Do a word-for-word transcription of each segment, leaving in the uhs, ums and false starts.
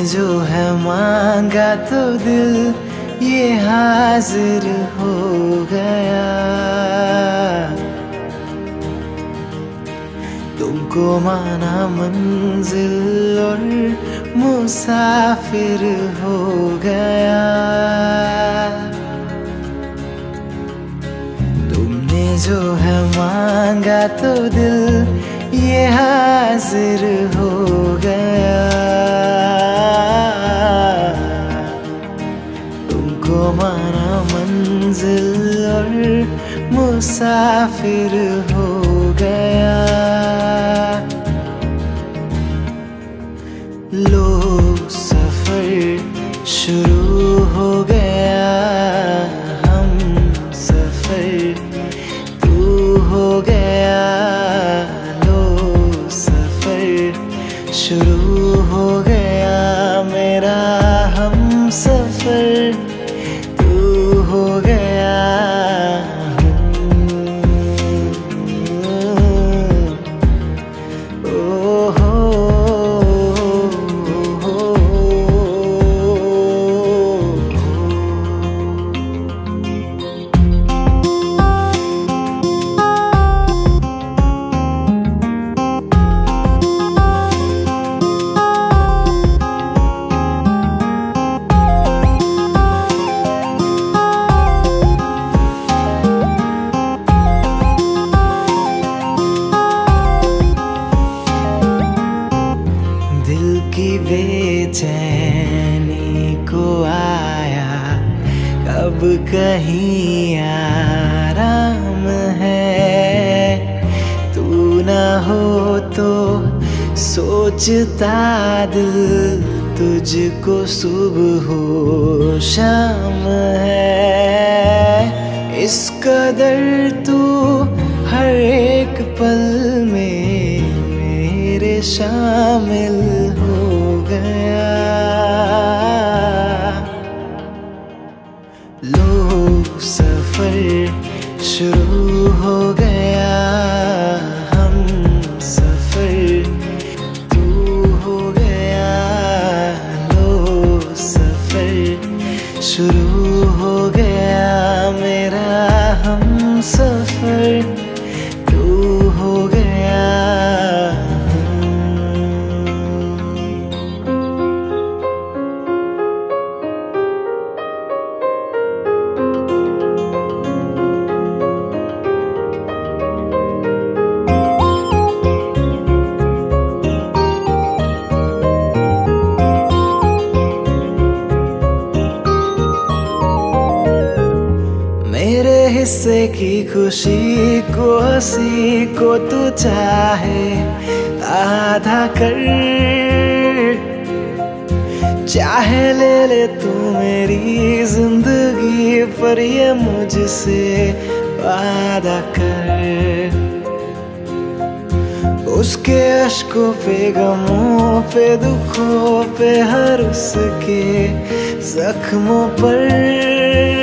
जो है मांगा तो दिल ये हाजिर हो गया। तुमको माना मंजिल और मुसाफिर हो गया। तुमने जो है मांगा तो दिल ये हाजिर हो गया। तुमको माना मंजिल और मुसाफिर हो गया। लो सफर शुरू हो गया, हम सफर तू हो गया। लो सफर शुरू हो गया, मेरा हम सफर तू हो गया। बेचैनी को आया कब कहीं आराम है। तू ना हो तो सोचता दिल तुझको सुबह हो शाम है। इस कदर तू हर एक पल में मेरे शामिल हो गया। लो सफर शुरू हो गया, हम सफर तू हो गया। लो सफर शुरू हो गया, मेरा हम सफर तू हो गया। हिस्से की खुशी को हंसी को तू चाहे आधा कर, चाहे ले ले तू मेरी जिंदगी पर ये मुझसे वादा कर। उसके अश्कों पे गमों पे दुखों पे हर उसके जख्मों पर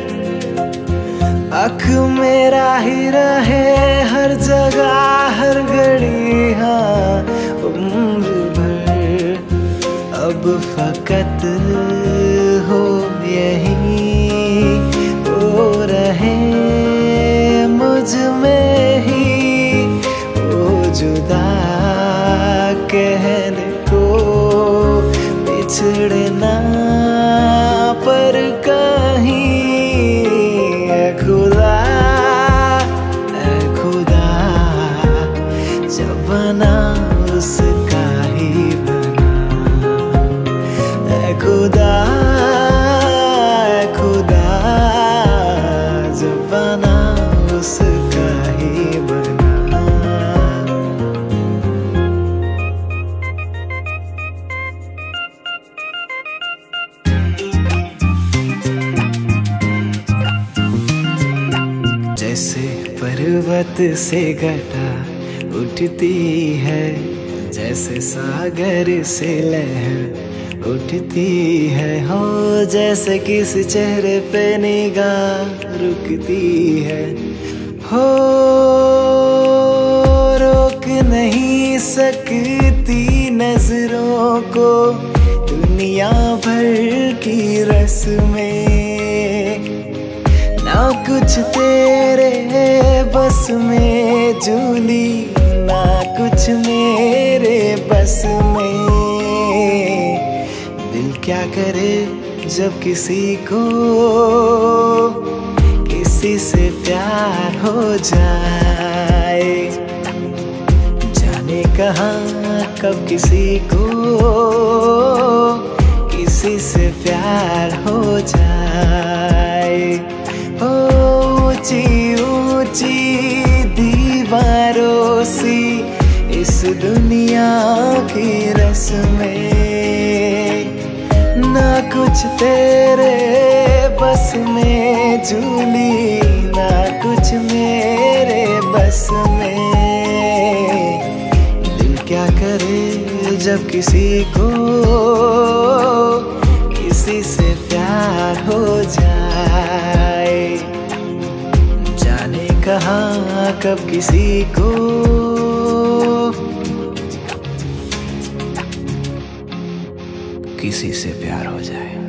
अख मेरा ही रहे हर जगह हर घड़ी, हाँ उम्र भर। अब फकत हो यही वो रहे मुझ में ही वो जुदा कहने को बिछड़ना पर कहीं खुदा ऐ खुदा जब बना उसका ही बना। ऐ खुदा ऐ खुदा जब बना उसका ही बना। जैसे पर्वत से घटा उठती है, जैसे सागर से लहर उठती है। हो जैसे किसी चेहरे पे निगाह रुकती है। हो रोक नहीं सकती नजरों को दुनिया भर की रस्में, ना कुछ तेरे बस में जूली, ना कुछ मेरे बस में। दिल क्या करे जब किसी को किसी से प्यार हो जाए, जाने कहाँ कब किसी को किसी से प्यार हो जाए। हो ऊंची ऊंची दीवारों सी इस दुनिया की रस्में, ना कुछ तेरे बस में जूली, ना कुछ मेरे बस में। दिल क्या करे जब किसी को किसी से प्यार हो जाए, जाने कहाँ कब किसी को किसी से प्यार हो जाए।